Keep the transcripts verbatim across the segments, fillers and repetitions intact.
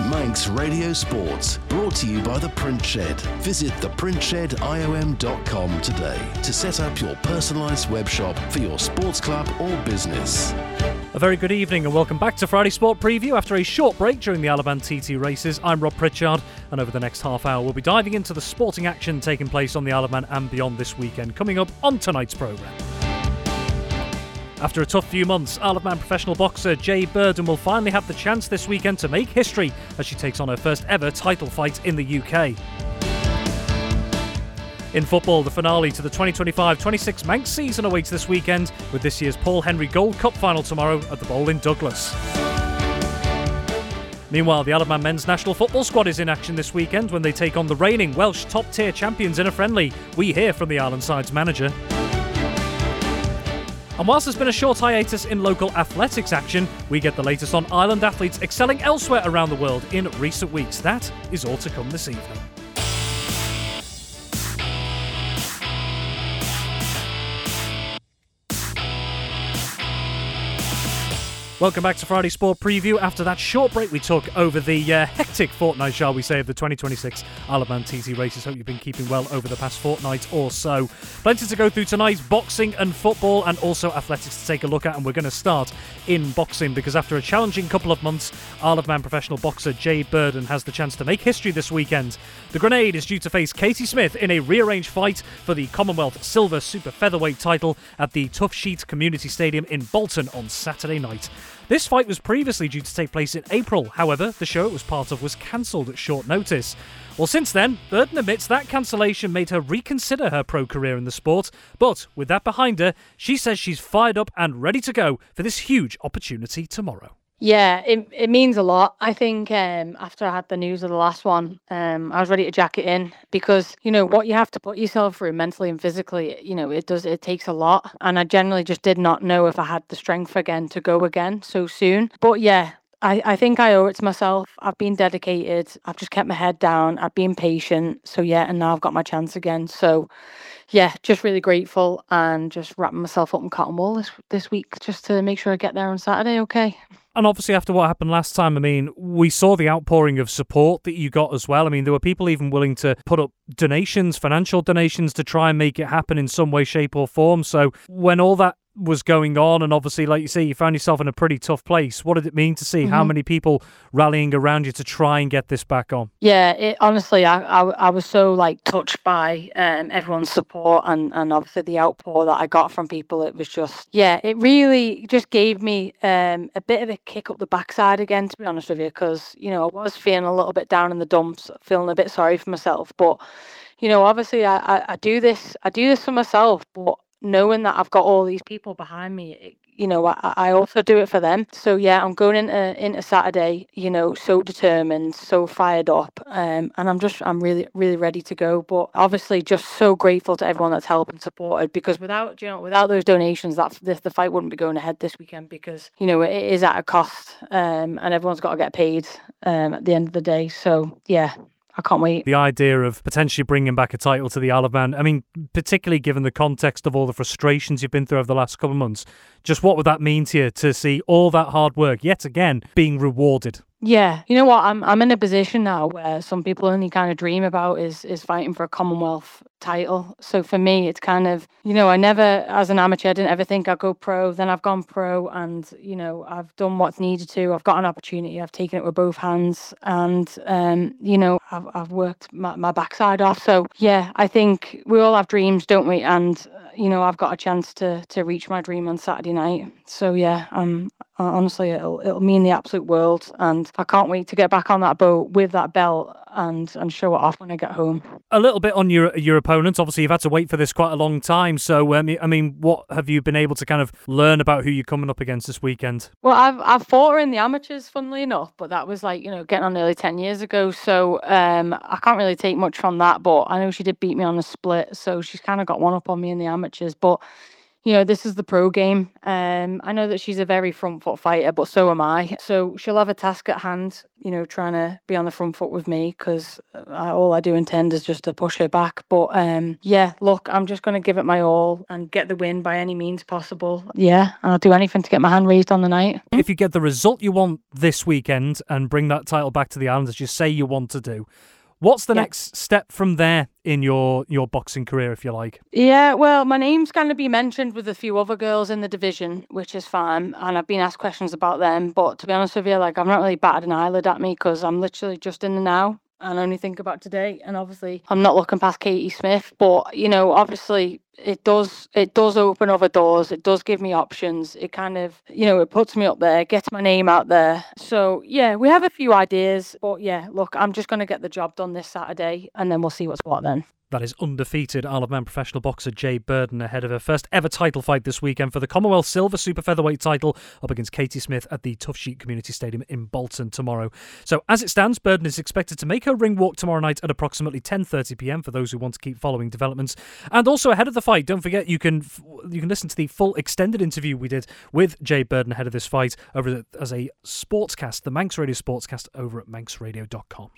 Manx Radio Sports, brought to you by The Print Shed. Visit the print shed iom dot com today to set up your personalised web shop for your sports club or business. A very good evening and welcome back to Friday Sport Preview. After a short break during the Alaban T T races, I'm Rob Pritchard, and over the next half hour we'll be diving into the sporting action taking place on the Alaban and beyond this weekend, coming up on tonight's programme. After a tough few months, Isle of Man professional boxer Jay Burden will finally have the chance this weekend to make history as she takes on her first ever title fight in the U K. In football, the finale to the twenty twenty-five twenty-six Manx season awaits this weekend, with this year's Paul Henry Gold Cup final tomorrow at the Bowl in Douglas. Meanwhile, the Isle of Man men's national football squad is in action this weekend when they take on the reigning Welsh top-tier champions in a friendly. We hear from the Island side's manager. And whilst there's been a short hiatus in local athletics action, we get the latest on island athletes excelling elsewhere around the world in recent weeks. That is all to come this evening. Welcome back to Friday Sport Preview. After that short break we took over the uh, hectic fortnight, shall we say, of the twenty twenty-six Isle of Man T T races. Hope you've been keeping well over the past fortnight or so. Plenty to go through tonight, boxing and football, and also athletics to take a look at. And we're going to start in boxing because after a challenging couple of months, Isle of Man professional boxer Jay Burden has the chance to make history this weekend. The Grenade is due to face Katie Smith in a rearranged fight for the Commonwealth Silver Super Featherweight title at the Tough Sheet Community Stadium in Bolton on Saturday night. This fight was previously due to take place in April. However, the show it was part of was cancelled at short notice. Well, since then, Burden admits that cancellation made her reconsider her pro career in the sport. But with that behind her, she says she's fired up and ready to go for this huge opportunity tomorrow. Yeah, it it means a lot. I think um, after I had the news of the last one, um, I was ready to jack it in because, you know, what you have to put yourself through mentally and physically, you know, it does, it takes a lot. And I generally just did not know if I had the strength again to go again so soon. But yeah, I, I think I owe it to myself. I've been dedicated. I've just kept my head down. I've been patient. So yeah, and now I've got my chance again. So yeah, just really grateful and just wrapping myself up in cotton wool this, this week just to make sure I get there on Saturday, okay? And obviously after what happened last time, I mean, we saw the outpouring of support that you got as well. I mean, there were people even willing to put up donations, financial donations to try and make it happen in some way, shape or form. So when all that was going on and obviously, like you say, you found yourself in a pretty tough place, what did it mean to see mm-hmm. how many people rallying around you to try and get this back on? Yeah, it, honestly, I, I I was so like touched by um, everyone's support and, and obviously the outpour that I got from people. It was just, yeah, it really just gave me um, a bit of a kick up the backside again, to be honest with you, because, you know, I was feeling a little bit down in the dumps, feeling a bit sorry for myself. But, you know, obviously I, I, I do this, I do this for myself, but knowing that I've got all these people behind me, it, you know, I, I also do it for them. So yeah, I'm going into into Saturday, you know, so determined, so fired up, um, and I'm just, I'm really, really ready to go. But obviously, just so grateful to everyone that's helped and supported, because without, you know, without those donations, that this the fight wouldn't be going ahead this weekend, because, you know, it is at a cost, um, and everyone's got to get paid um, at the end of the day. So yeah. I can't wait. The idea of potentially bringing back a title to the Isle of Man, I mean, particularly given the context of all the frustrations you've been through over the last couple of months, just what would that mean to you to see all that hard work yet again being rewarded? Yeah, you know what? I'm I'm in a position now where some people only kind of dream about is is fighting for a Commonwealth title. So for me, it's kind of, you know, I never, as an amateur, I didn't ever think I'd go pro. Then I've gone pro, and you know, I've done what's needed to. I've got an opportunity. I've taken it with both hands, and um, you know, I've I've worked my, my backside off. So yeah, I think we all have dreams, don't we? And you know, I've got a chance to to reach my dream on Saturday night. So yeah, um, honestly, it'll it'll mean the absolute world, and I can't wait to get back on that boat with that belt and and show it off when I get home. A little bit on your your opponent. Obviously, you've had to wait for this quite a long time. So, um, I mean, what have you been able to kind of learn about who you're coming up against this weekend? Well, I've I've fought her in the amateurs, funnily enough, but that was like, you know, getting on nearly ten years ago. So um, I can't really take much from that. But I know she did beat me on a split, so she's kind of got one up on me in the amateurs. But you know, this is the pro game. Um, I know that she's a very front foot fighter, but so am I. So she'll have a task at hand, you know, trying to be on the front foot with me, because all I do intend is just to push her back. But um, yeah, look, I'm just going to give it my all and get the win by any means possible. Yeah, I'll do anything to get my hand raised on the night. If you get the result you want this weekend and bring that title back to the Islands, as you say you want to do, what's the yeah. next step from there in your, your boxing career, if you like? Yeah, well, my name's going to be mentioned with a few other girls in the division, which is fine. And I've been asked questions about them. But to be honest with you, like, I've not really batted an eyelid at me, because I'm literally just in the now and only think about today. And obviously, I'm not looking past Katie Smith. But, you know, obviously, it does it does open other doors. It does give me options. It kind of, you know, it puts me up there, gets my name out there. So, yeah, we have a few ideas. But, yeah, look, I'm just going to get the job done this Saturday, and then we'll see what's what then. That is undefeated Isle of Man professional boxer Jay Burden ahead of her first ever title fight this weekend for the Commonwealth Silver Super Featherweight title up against Katie Smith at the Tough Sheet Community Stadium in Bolton tomorrow. So as it stands, Burden is expected to make her ring walk tomorrow night at approximately ten thirty p m for those who want to keep following developments. And also ahead of the fight, don't forget you can you can listen to the full extended interview we did with Jay Burden ahead of this fight over as a sportscast, the Manx Radio Sportscast over at manx radio dot com.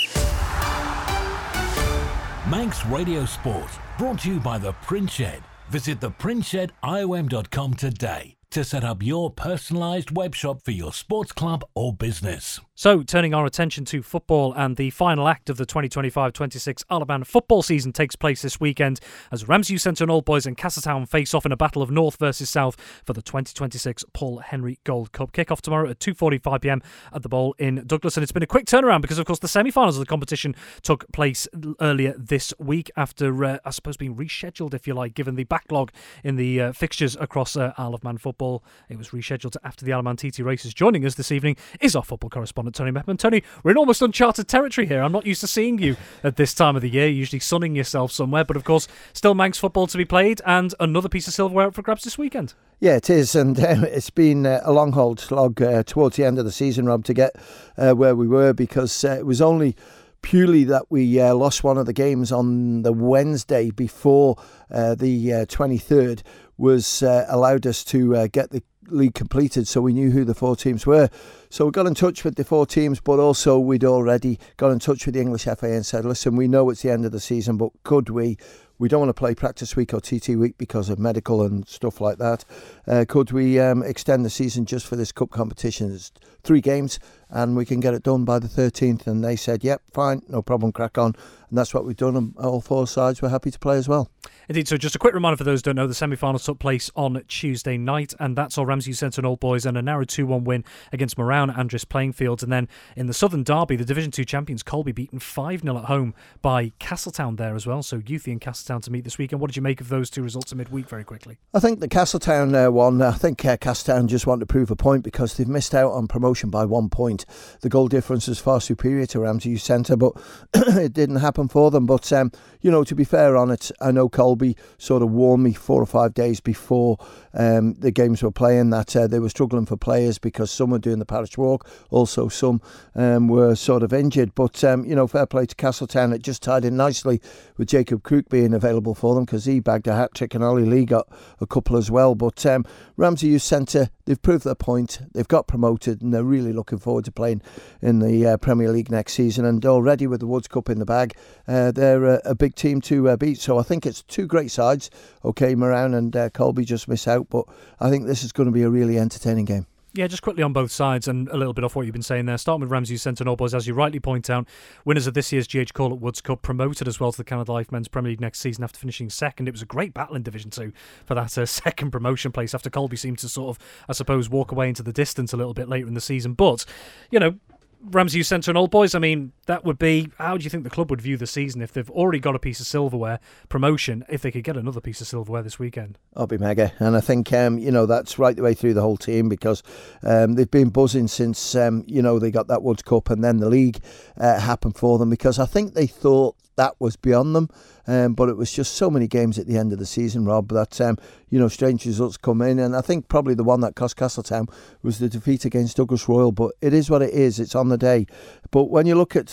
Manx Radio Sport, brought to you by The Print Shed. Visit the print shed I O M dot com today to set up your personalised web shop for your sports club or business. So, turning our attention to football, and the final act of the twenty twenty-five twenty-six Isle of Man football season takes place this weekend as Ramsey Youth Centre and Old Boys and Castletown face off in a battle of North versus South for the twenty twenty-six Paul Henry Gold Cup. Kick-off tomorrow at two forty-five p m at the Bowl in Douglas, and it's been a quick turnaround because, of course, the semi-finals of the competition took place earlier this week after, uh, I suppose, being rescheduled, if you like, given the backlog in the uh, fixtures across uh, Isle of Man football. It was rescheduled to after the Isle of Man T T races. Joining us this evening is our football correspondent, Tony Mepman. Tony, we're in almost uncharted territory here. I'm not used to seeing you at this time of the year, usually sunning yourself somewhere, but of course, still Manx football to be played and another piece of silverware up for grabs this weekend. Yeah, it is, and uh, it's been uh, a long haul slog uh, towards the end of the season, Rob, to get uh, where we were, because uh, it was only purely that we uh, lost one of the games on the Wednesday before uh, the uh, twenty-third was uh, allowed us to uh, get the league completed, so we knew who the four teams were. So we got in touch with the four teams, but also we'd already got in touch with the English F A and said, listen, we know it's the end of the season, but could we we don't want to play practice week or T T week because of medical and stuff like that. Uh, could we um, extend the season just for this cup competition? It's three games and we can get it done by the thirteenth. And they said, yep, fine, no problem, crack on. And that's what we've done, and all four sides were happy to play as well. Indeed, so just a quick reminder for those who don't know, the semi-finals took place on Tuesday night, and that's all Ramsey Youth Centre and Old Boys, and a narrow two one win against Moran Andres playing fields. And then in the Southern Derby, the Division two champions Colby beaten five nil at home by Castletown there as well. So Youthy and Castletown to meet this weekend. What did you make of those two results in midweek very quickly? I think the Castletown uh, one, I think uh, Castletown just want to prove a point because they've missed out on promotion by one point. The goal difference is far superior to Ramsey Youth Centre, but it didn't happen for them. But, um, you know, to be fair on it, I know Colby sort of warned me four or five days before um, the games were playing that uh, they were struggling for players because some were doing the parish walk, also some um, were sort of injured. But, um, you know, fair play to Castletown. It just tied in nicely with Jacob Crook being available for them because he bagged a hat-trick and Ollie Lee got a couple as well. But um, Ramsey Youth Centre, they've proved their point. They've got promoted and they're really looking forward to playing in the uh, Premier League next season. And already with the Woods Cup in the bag, uh, they're a, a big team to uh, beat. So I think it's two great sides. Okay, Moran and uh, Colby just miss out, but I think this is going to be a really entertaining game. Yeah, just quickly on both sides and a little bit off what you've been saying there. Starting with Ramsey Youth Centre and Old Boys, as you rightly point out, winners of this year's G H Corlett Woods Cup, promoted as well to the Canada Life Men's Premier League next season after finishing second. It was a great battle in Division two for that uh, second promotion place after Colby seemed to sort of, I suppose, walk away into the distance a little bit later in the season. But, you know, Ramsey Youth Centre and Old Boys, I mean, that would be, how do you think the club would view the season if they've already got a piece of silverware promotion, if they could get another piece of silverware this weekend? I'll be mega. And I think, um, you know, that's right the way through the whole team because um, they've been buzzing since, um, you know, they got that Woods Cup and then the league uh, happened for them because I think they thought that was beyond them. Um, but it was just so many games at the end of the season, Rob, that, um, you know, strange results come in. And I think probably the one that cost Castletown was the defeat against Douglas Royal. But it is what it is. It's on the day. But when you look at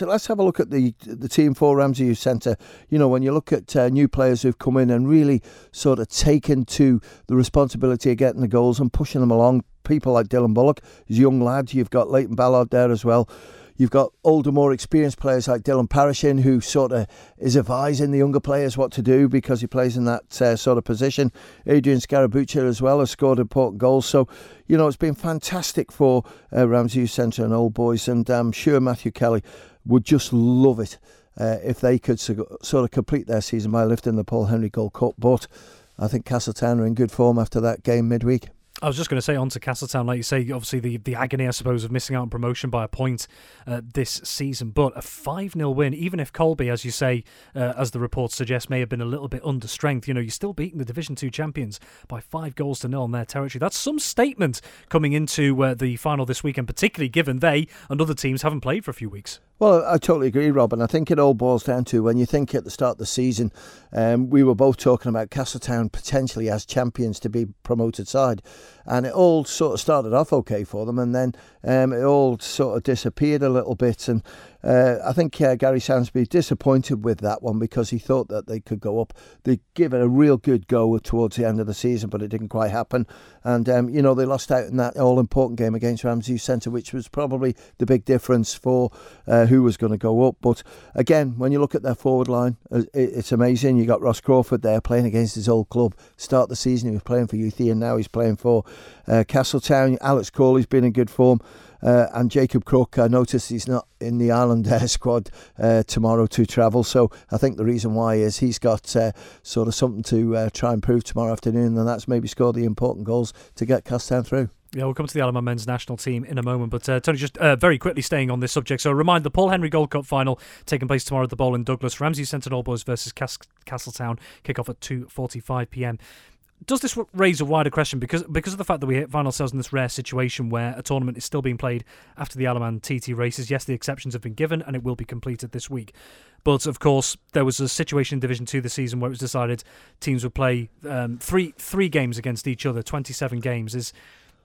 let's have a look at the the team for Ramsey Youth Centre. You know, when you look at uh, new players who've come in and really sort of taken to the responsibility of getting the goals and pushing them along, people like Dylan Bullock, he's a young lad. You've got Leighton Ballard there as well. You've got older, more experienced players like Dylan Parishin, who sort of is advising the younger players what to do because he plays in that uh, sort of position. Adrian Scarabuccia as well has scored important goals. So, you know, it's been fantastic for uh, Ramsey Youth Centre and Old Boys, and I'm sure Matthew Kelly would just love it uh, if they could so- sort of complete their season by lifting the Paul Henry Gold Cup. But I think Castletown are in good form after that game midweek. I was just going to say, on to Castletown, like you say, obviously the, the agony, I suppose, of missing out on promotion by a point uh, this season. But a five nil win, even if Colby, as you say, uh, as the report suggests, may have been a little bit under strength, you know, you're still beating the Division two champions by five goals to nil on their territory. That's some statement coming into uh, the final this weekend, particularly given they and other teams haven't played for a few weeks. Well, I totally agree, Rob, and I think it all boils down to when you think at the start of the season, um, we were both talking about Castletown potentially as champions to be promoted side, and it all sort of started off okay for them, and then um, it all sort of disappeared a little bit, and uh, I think uh, Gary Soundsby disappointed with that one because he thought that they could go up. They gave it a real good go towards the end of the season, but it didn't quite happen, and um, you know, they lost out in that all-important game against Ramsey Youth Centre, which was probably the big difference for uh, who was going to go up. But again, when you look at their forward line, it's amazing. You got Ross Crawford there playing against his old club. Start the season he was playing for Youthie, and now he's playing for uh, Castletown. Alex Corley's been in good form, uh, and Jacob Crook, I noticed he's not in the Ireland Air squad uh, tomorrow to travel, so I think the reason why is he's got uh, sort of something to uh, try and prove tomorrow afternoon, and that's maybe score the important goals to get Castletown through. Yeah, we'll come to the Alaman men's national team in a moment, but uh, Tony, just uh, very quickly staying on this subject. So a reminder, the Paul Henry Gold Cup final taking place tomorrow at the Bowl in Douglas. Ramsey Centre and Old Boys versus Cas- Castletown, kick off at two forty-five p.m. Does this raise a wider question because because of the fact that we find ourselves in this rare situation where a tournament is still being played after the Alaman T T races? Yes, the exceptions have been given and it will be completed this week. But, of course, there was a situation in Division two this season where it was decided teams would play um, three three games against each other, twenty-seven games. Is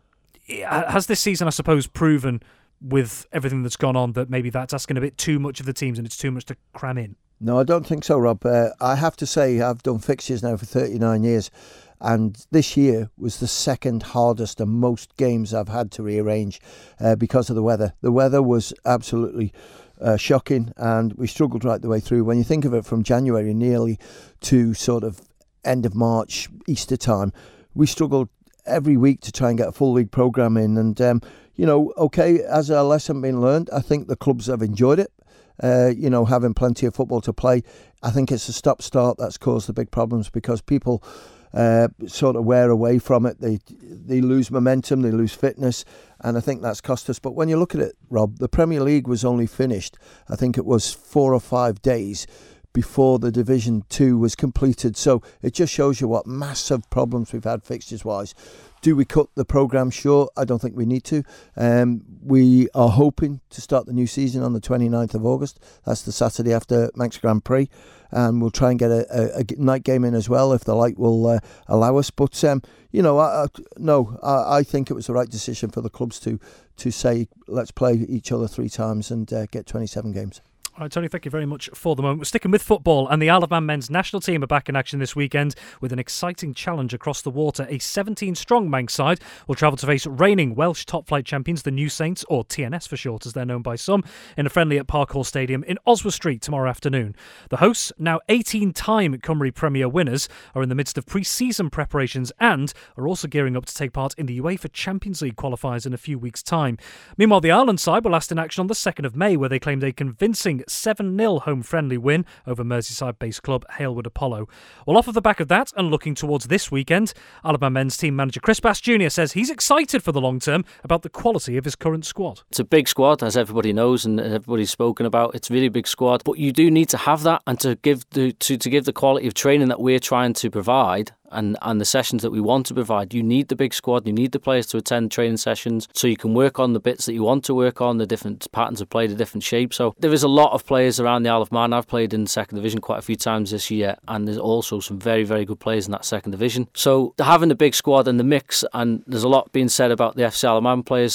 Has this season, I suppose, proven with everything that's gone on that maybe that's asking a bit too much of the teams and it's too much to cram in? No, I don't think so, Rob. Uh, I have to say I've done fixtures now for thirty-nine years, and this year was the second hardest and most games I've had to rearrange uh, because of the weather. The weather was absolutely uh, shocking, and we struggled right the way through. When you think of it, from January nearly to sort of end of March, Easter time, we struggled every week to try and get a full league programme in, and um, you know, okay, as a lesson been learned, I think the clubs have enjoyed it. Uh, you know, having plenty of football to play. I think it's the stop-start that's caused the big problems because people uh, sort of wear away from it. They they lose momentum, they lose fitness, and I think that's cost us. But when you look at it, Rob, the Premier League was only finished, I think it was four or five days before the Division two was completed. So it just shows you what massive problems we've had fixtures-wise. Do we cut the programme short? I don't think we need to. Um, we are hoping to start the new season on the twenty-ninth of August. That's the Saturday after Manx Grand Prix. And we'll try and get a, a, a night game in as well if the light will uh, allow us. But, um, you know, I, I, no, I, I think it was the right decision for the clubs to, to say, let's play each other three times and uh, get twenty-seven games. All right, Tony, thank you very much for the moment. We're sticking with football, and the Isle of Man men's national team are back in action this weekend with an exciting challenge across the water. A seventeen-strong Manx side will travel to face reigning Welsh top-flight champions, the New Saints, or T N S for short, as they're known by some, in a friendly at Park Hall Stadium in Oswald Street tomorrow afternoon. The hosts, now eighteen-time Cymru Premier winners, are in the midst of pre-season preparations and are also gearing up to take part in the UEFA Champions League qualifiers in a few weeks' time. Meanwhile, the Ireland side were last in action on the second of May, where they claimed a convincing seven nil home-friendly win over Merseyside-based club Halewood Apollo. Well, off of the back of that, and looking towards this weekend, Alabama men's team manager Chris Bass Junior says he's excited for the long term about the quality of his current squad. It's a big squad, as everybody knows and everybody's spoken about. It's a really big squad, but you do need to have that, and to give the to, to give the quality of training that we're trying to provide and, and the sessions that we want to provide, you need the big squad, you need the players to attend training sessions so you can work on the bits that you want to work on, the different patterns of play, the different shapes. So there is a lot of players around the Isle of Man. I've played in the second division quite a few times this year, and there's also some very, very good players in that second division. So having the big squad and the mix, and there's a lot being said about the F C Isle of Man players,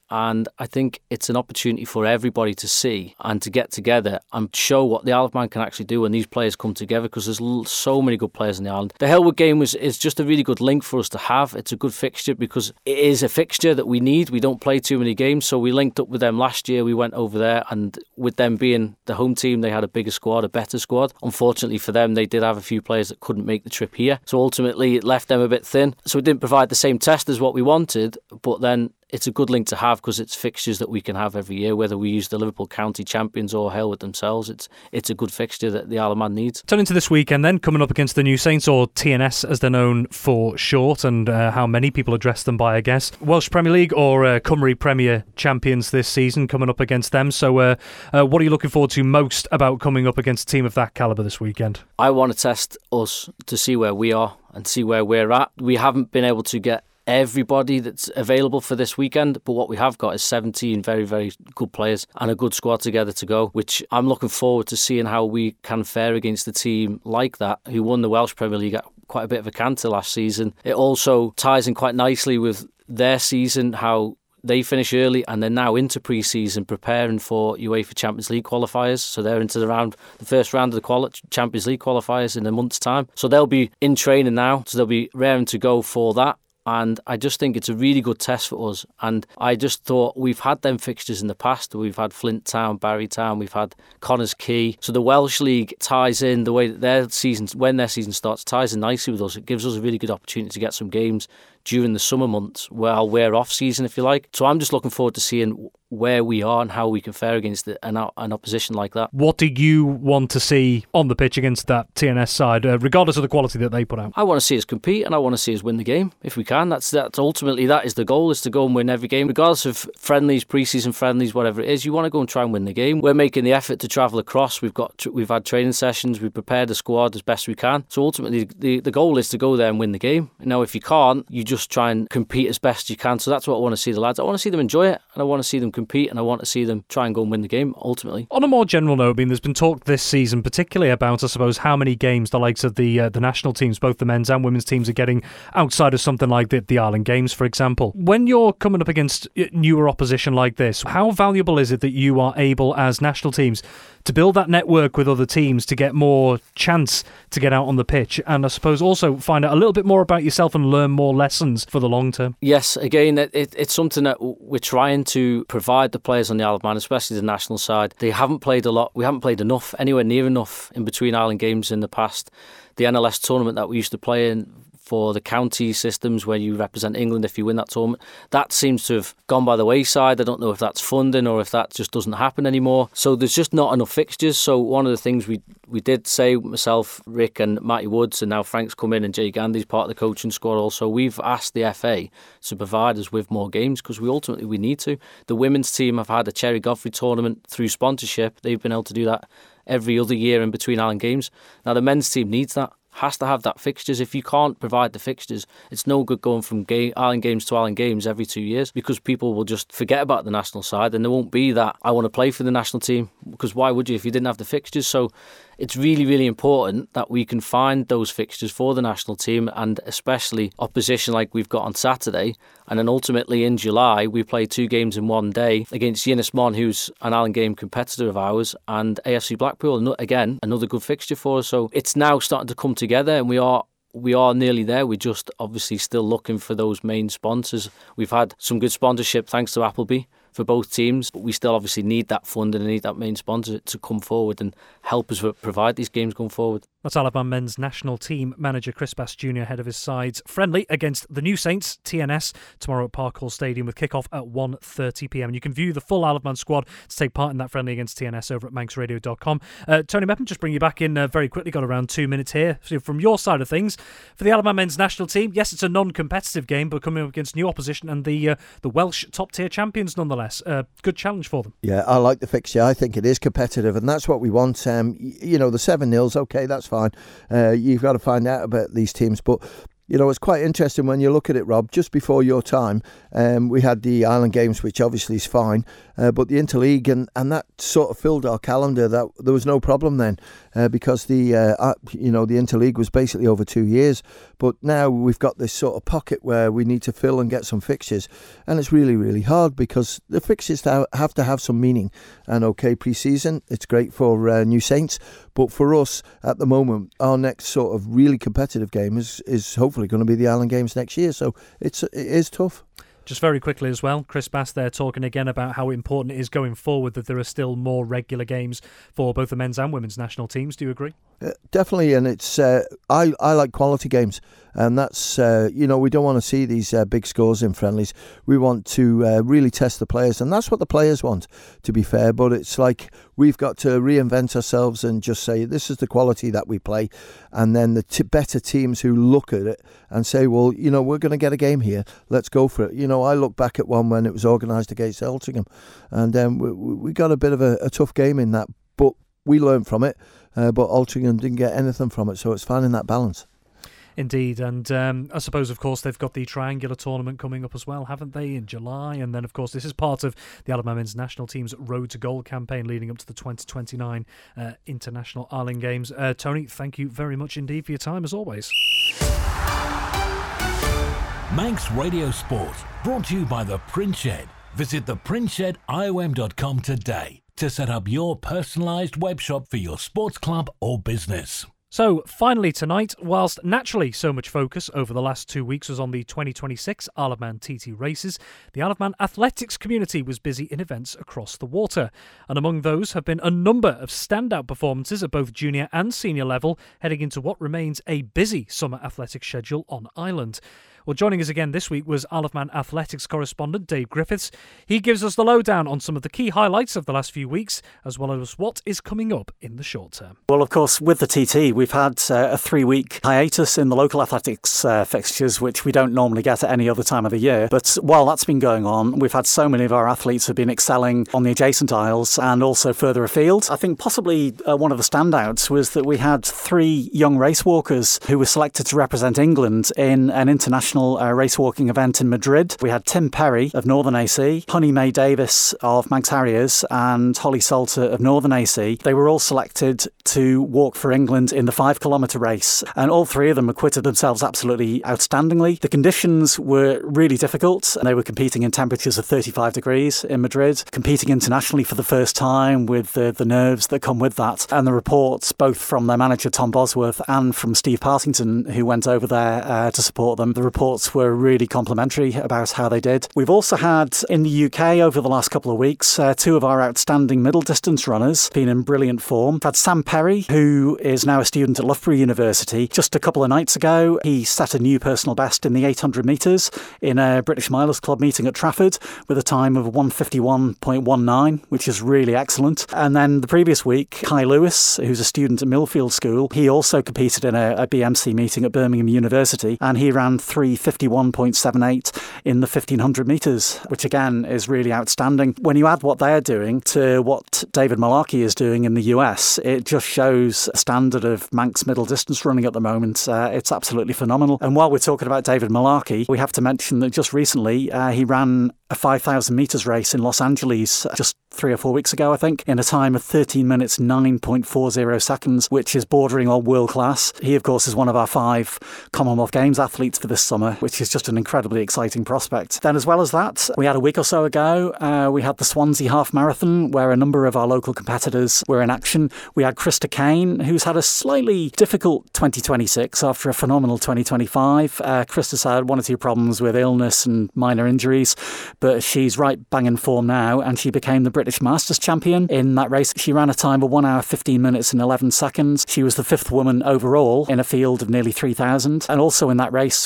And I think it's an opportunity for everybody to see and to get together and show what the Isle of Man can actually do when these players come together, because there's so many good players in the island. The Halewood game was is just a really good link for us to have. It's a good fixture because it is a fixture that we need. We don't play too many games, so we linked up with them last year. We went over there, and with them being the home team, they had a bigger squad, a better squad. Unfortunately for them, they did have a few players that couldn't make the trip here, so ultimately it left them a bit thin. So it didn't provide the same test as what we wanted, but then it's a good link to have because it's fixtures that we can have every year, whether we use the Liverpool County champions or Halewood themselves. It's it's a good fixture that the Isle of Man needs. Turning to this weekend then, coming up against the New Saints, or T N S as they're known for short, and uh, how many people address them by, I guess. Welsh Premier League or uh, Cymru Premier champions this season coming up against them. So uh, uh, what are you looking forward to most about coming up against a team of that calibre this weekend? I want to test us to see where we are and see where we're at. We haven't been able to get everybody that's available for this weekend, but what we have got is seventeen very, very good players and a good squad together to go, which I'm looking forward to seeing how we can fare against a team like that who won the Welsh Premier League at quite a bit of a canter last season. It also ties in quite nicely with their season, how they finish early and they're now into pre-season preparing for UEFA Champions League qualifiers. So they're into the round, the first round of the quali- Champions League qualifiers in a month's time. So they'll be in training now, so they'll be raring to go for that. And I just think it's a really good test for us. And I just thought we've had them fixtures in the past. We've had Flint Town, Barry Town, we've had Connors Quay. So the Welsh League ties in the way that their season, when their season starts, ties in nicely with us. It gives us a really good opportunity to get some games during the summer months while we're off season, if you like. So I'm just looking forward to seeing where we are and how we can fare against an, an opposition like that. What do you want to see on the pitch against that T N S side, uh, regardless of the quality that they put out? I want to see us compete, and I want to see us win the game if we can. That's that's ultimately that is the goal, is to go and win every game, regardless of friendlies, pre-season friendlies, whatever it is. You want to go and try and win the game. We're making the effort to travel across. We've got we've had training sessions. We've prepared the squad as best we can. So ultimately, the the goal is to go there and win the game. Now, if you can't, you just try and compete as best you can. So that's what I want to see the lads. I want to see them enjoy it, and I want to see them compete, and I want to see them try and go and win the game ultimately. On a more general note, I mean, there's been talk this season particularly about, I suppose, how many games the likes of the uh, the national teams, both the men's and women's teams, are getting outside of something like the, the Ireland Games, for example. When you're coming up against newer opposition like this, how valuable is it that you are able, as national teams, to build that network with other teams to get more chance to get out on the pitch, and I suppose also find out a little bit more about yourself and learn more lessons for the long term? Yes, again, it, it, it's something that we're trying to provide the players on the Isle of Man, especially the national side. They haven't played a lot. We haven't played enough, anywhere near enough, in between Island Games in the past. The N L S tournament that we used to play in for the county systems where you represent England if you win that tournament, that seems to have gone by the wayside. I don't know if that's funding or if that just doesn't happen anymore. So there's just not enough fixtures. So one of the things we we did say, myself, Rick and Matty Woods, and now Frank's come in and Jay Gandy's part of the coaching squad also, we've asked the F A to provide us with more games because we ultimately we need to. The women's team have had a Cherry Godfrey tournament through sponsorship. They've been able to do that every other year in between Island Games. Now the men's team needs that. Has to have that fixtures. If you can't provide the fixtures, it's no good going from game, Island Games to Island Games every two years because people will just forget about the national side and there won't be that, I want to play for the national team, because why would you if you didn't have the fixtures? So it's really, really important that we can find those fixtures for the national team, and especially opposition like we've got on Saturday. And then ultimately in July, we play two games in one day against Ynys Môn, who's an Island Game competitor of ours, and A F C Blackpool, again, another good fixture for us. So it's now starting to come together, and we are we are nearly there. We're just obviously still looking for those main sponsors. We've had some good sponsorship thanks to Appleby for both teams, but we still obviously need that funding and need that main sponsor to come forward and help us provide these games going forward. That's Isle of Man men's national team manager Chris Bass Junior ahead of his side's friendly against the New Saints, T N S, tomorrow at Park Hall Stadium with kick-off at one thirty p m. And you can view the full Isle of Man squad to take part in that friendly against T N S over at manx radio dot com. Uh, Tony Meppen, just bring you back in uh, very quickly, got around two minutes here. So from your side of things, for the Isle of Man men's national team, yes, it's a non-competitive game, but coming up against new opposition and the uh, the Welsh top-tier champions nonetheless. Uh, good challenge for them. Yeah, I like the fixture. I think it is competitive, and that's what we want. Um, you know, the seven nils, okay, that's fine. Uh, you've got to find out about these teams, but you know, it's quite interesting when you look at it, Rob. Just before your time, um, we had the Island Games, which obviously is fine, uh, but the Interleague, and, and that sort of filled our calendar. That there was no problem then, uh, because the uh, uh, you know the Interleague was basically over two years. But now we've got this sort of pocket where we need to fill and get some fixtures, and it's really really hard because the fixtures have to have some meaning. And okay, pre-season, it's great for uh, New Saints, but for us at the moment, our next sort of really competitive game is is hopefully going to be the Island Games next year. So it's it is tough. Just very quickly as well, Chris Bass there talking again about how important it is going forward that there are still more regular games for both the men's and women's national teams. Do you agree? Uh, definitely, and it's uh, I I like quality games, and that's uh, you know we don't want to see these uh, big scores in friendlies. We want to uh, really test the players, and that's what the players want, to be fair. But it's like we've got to reinvent ourselves and just say this is the quality that we play, and then the t- better teams who look at it and say, well, you know, we're going to get a game here. Let's go for it. You know, I look back at one when it was organised against Altrincham, and um, we, we got a bit of a, a tough game in that, but we learned from it. Uh, but Altrincham didn't get anything from it, so it's finding that balance. Indeed, and um, I suppose, of course, they've got the triangular tournament coming up as well, haven't they, in July? And then, of course, this is part of the Alabama Men's National Team's Road to Gold campaign leading up to the twenty twenty-nine uh, International Island Games. Uh, Tony, thank you very much indeed for your time, as always. Manx Radio Sport, brought to you by The Print Shed. Visit the print shed I O M dot com today to set up your personalised web shop for your sports club or business. So, finally tonight, whilst naturally so much focus over the last two weeks was on the twenty twenty-six Isle of Man T T races, the Isle of Man athletics community was busy in events across the water. And among those have been a number of standout performances at both junior and senior level, heading into what remains a busy summer athletics schedule on Island. Well, joining us again this week was Isle of Man athletics correspondent Dave Griffiths. He gives us the lowdown on some of the key highlights of the last few weeks, as well as what is coming up in the short term. Well, of course, with the T T, we've had uh, a three-week hiatus in the local athletics uh, fixtures, which we don't normally get at any other time of the year. But while that's been going on, we've had so many of our athletes have been excelling on the adjacent isles and also further afield. I think possibly uh, one of the standouts was that we had three young race walkers who were selected to represent England in an international Uh, race walking event in Madrid. We had Tim Perry of Northern A C, Honey Mae Davis of Manx Harriers, and Holly Salter of Northern A C. They were all selected to walk for England in the five kilometre race, and all three of them acquitted themselves absolutely outstandingly. The conditions were really difficult, and they were competing in temperatures of thirty-five degrees in Madrid, competing internationally for the first time with the, the nerves that come with that. And the reports, both from their manager Tom Bosworth and from Steve Partington, who went over there uh, to support them, the reports were really complimentary about how they did. We've also had in the U K over the last couple of weeks uh, two of our outstanding middle distance runners been in brilliant form. We've had Sam Perry, who is now a student at Loughborough University. Just a couple of nights ago, he set a new personal best in the eight hundred metres in a British Milers Club meeting at Trafford with a time of one fifty-one point one nine, which is really excellent. And then the previous week, Kai Lewis, who's a student at Millfield School, he also competed in a, a B M C meeting at Birmingham University, and he ran three fifty-one point seven eight in the fifteen hundred metres, which again is really outstanding. When you add what they're doing to what David Malarkey is doing in the U S, it just shows a standard of Manx middle distance running at the moment. Uh, it's absolutely phenomenal. And while we're talking about David Malarkey, we have to mention that just recently uh, he ran a five thousand metres race in Los Angeles just three or four weeks ago, I think, in a time of thirteen minutes, nine point four zero seconds, which is bordering on world class. He, of course, is one of our five Commonwealth Games athletes for this summer, which is just an incredibly exciting prospect. Then, as well as that, we had a week or so ago, uh, we had the Swansea Half Marathon, where a number of our local competitors were in action. We had Krista Kane, who's had a slightly difficult twenty twenty-six after a phenomenal twenty twenty-five. Uh, Krista's had one or two problems with illness and minor injuries, but she's right bang in form now, and she became the British Masters champion in that race. She ran a time of one hour, fifteen minutes and eleven seconds. She was the fifth woman overall in a field of nearly three thousand. And also in that race, we had Dawn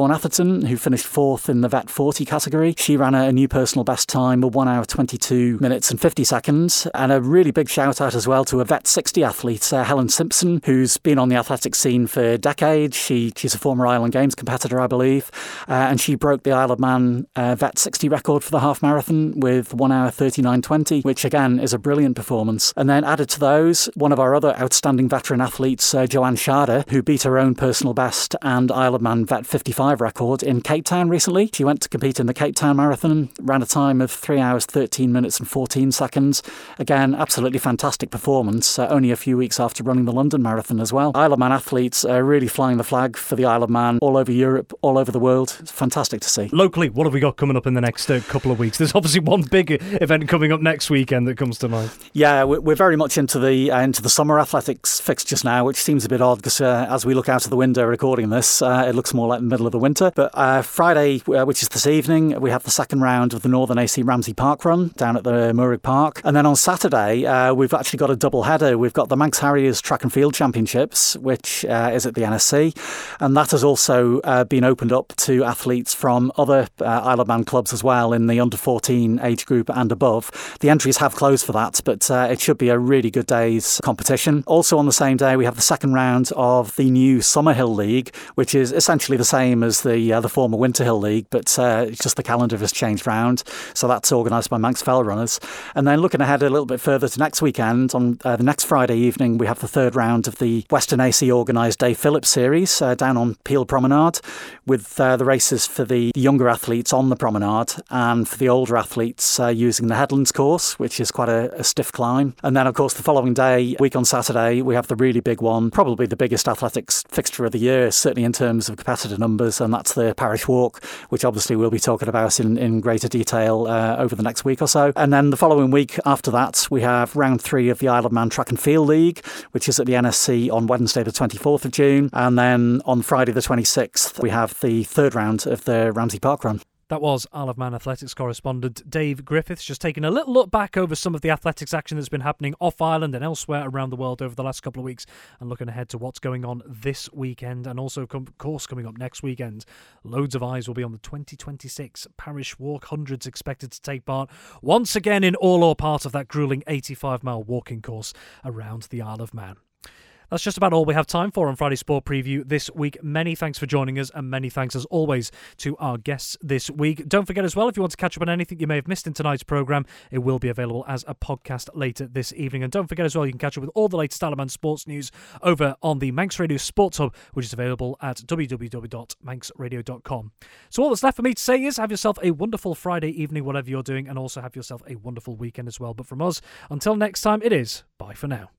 Dawn Atherton, who finished fourth in the V E T forty category. She ran a new personal best time of one hour twenty-two minutes and fifty seconds. And a really big shout out as well to a V E T sixty athlete, uh, Helen Simpson, who's been on the athletic scene for decades. She She's a former Island Games competitor, I believe. Uh, and she broke the Isle of Man uh, V E T sixty record for the half marathon with one hour thirty-nine twenty, which again is a brilliant performance. And then added to those, one of our other outstanding veteran athletes, uh, Joanne Schade, who beat her own personal best and Isle of Man V E T fifty-five record in Cape Town recently. She went to compete in the Cape Town Marathon, ran a time of three hours thirteen minutes and fourteen seconds. Again, absolutely fantastic performance, uh, only a few weeks after running the London Marathon as well. Isle of Man athletes are really flying the flag for the Isle of Man all over Europe, all over the world. It's fantastic to see. Locally, what have we got coming up in the next uh, couple of weeks? There's obviously one big event coming up next weekend that comes to mind. Yeah, we're very much into the uh, into the summer athletics fixtures now, which seems a bit odd because uh, as we look out of the window recording this, uh, it looks more like the middle of the winter. But uh, Friday, uh, which is this evening, we have the second round of the Northern A C Ramsey Park Run down at the Murrig Park. And then on Saturday, uh, we've actually got a double header. We've got the Manx Harriers Track and Field Championships, which uh, is at the N S C. And that has also uh, been opened up to athletes from other uh, Isle of Man clubs as well in the under fourteen age group and above. The entries have closed for that, but uh, it should be a really good day's competition. Also on the same day, we have the second round of the new Summerhill League, which is essentially the same as the uh, the former Winterhill League, but uh, it's just the calendar has changed round. So that's organised by Manx Fell Runners. And then looking ahead a little bit further to next weekend, on uh, the next Friday evening, we have the third round of the Western A C organised Dave Phillips Series uh, down on Peel Promenade, with uh, the races for the younger athletes on the promenade and for the older athletes uh, using the Headlands course, which is quite a, a stiff climb. And then, of course, the following day, week on Saturday, we have the really big one, probably the biggest athletics fixture of the year, certainly in terms of competitor numbers, and that's the Parish Walk, which obviously we'll be talking about in, in greater detail uh, over the next week or so. And then the following week after that, we have round three of the Isle of Man Track and Field League, which is at the N S C on Wednesday the twenty-fourth of June. And then on Friday the twenty-sixth, we have the third round of the Ramsey Park Run. That was Isle of Man athletics correspondent Dave Griffiths, just taking a little look back over some of the athletics action that's been happening off Ireland and elsewhere around the world over the last couple of weeks, and looking ahead to what's going on this weekend, and also, of course, coming up next weekend. Loads of eyes will be on the twenty twenty-six Parish Walk. Hundreds expected to take part once again in all or part of that gruelling eighty-five mile walking course around the Isle of Man. That's just about all we have time for on Friday Sport Preview this week. Many thanks for joining us, and many thanks as always to our guests this week. Don't forget as well, if you want to catch up on anything you may have missed in tonight's programme, it will be available as a podcast later this evening. And don't forget as well, you can catch up with all the latest Isle of Man sports news over on the Manx Radio Sports Hub, which is available at w w w dot manx radio dot com. So all that's left for me to say is have yourself a wonderful Friday evening, whatever you're doing, and also have yourself a wonderful weekend as well. But from us, until next time, it is bye for now.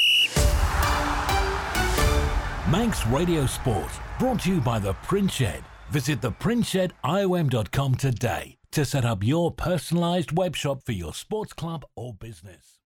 Manx Radio Sport, brought to you by The Print Shed. Visit the print shed I O M dot com today to set up your personalised web shop for your sports club or business.